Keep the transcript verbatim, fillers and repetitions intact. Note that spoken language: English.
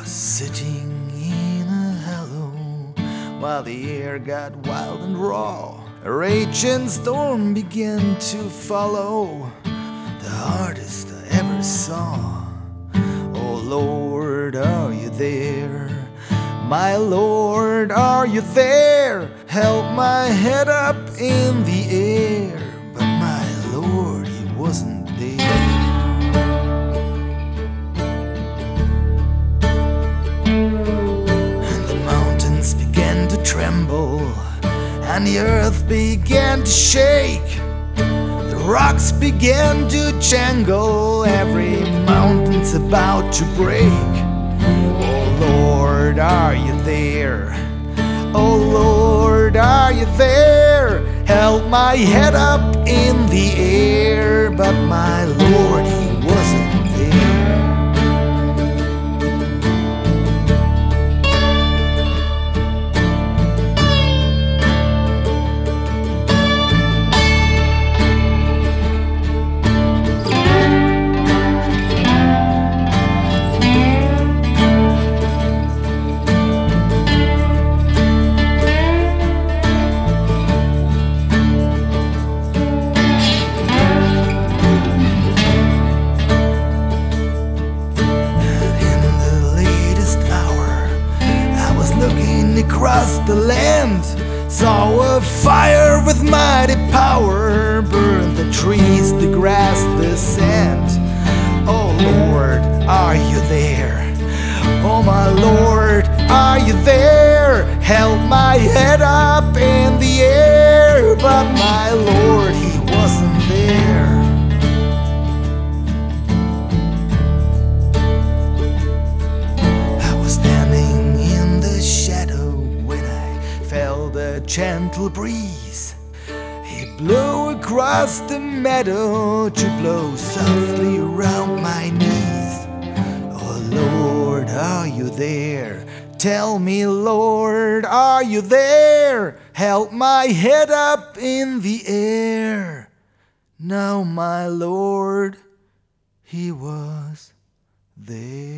Sitting in a hollow while the air got wild and raw, a raging storm began to follow, the hardest I ever saw. Oh Lord, are you there? My Lord, are you there? Held my head up in the air, but my Lord, he wasn't there. Tremble, and the earth began to shake. The rocks began to jangle, every mountain's about to break. Oh Lord, are you there? Oh Lord, are you there? Held my head up in the air, but my Lord, he wasn't there. Across the land, saw a fire with mighty power, burn the trees, the grass, the sand. Oh Lord, are you there? Oh my Lord, are you there? Held my head up in the air, but my Lord, he wasn't there. A gentle breeze, he blew across the meadow to blow softly around my knees. Oh Lord, are you there? Tell me, Lord, are you there? Held my head up in the air. Now my Lord, he was there.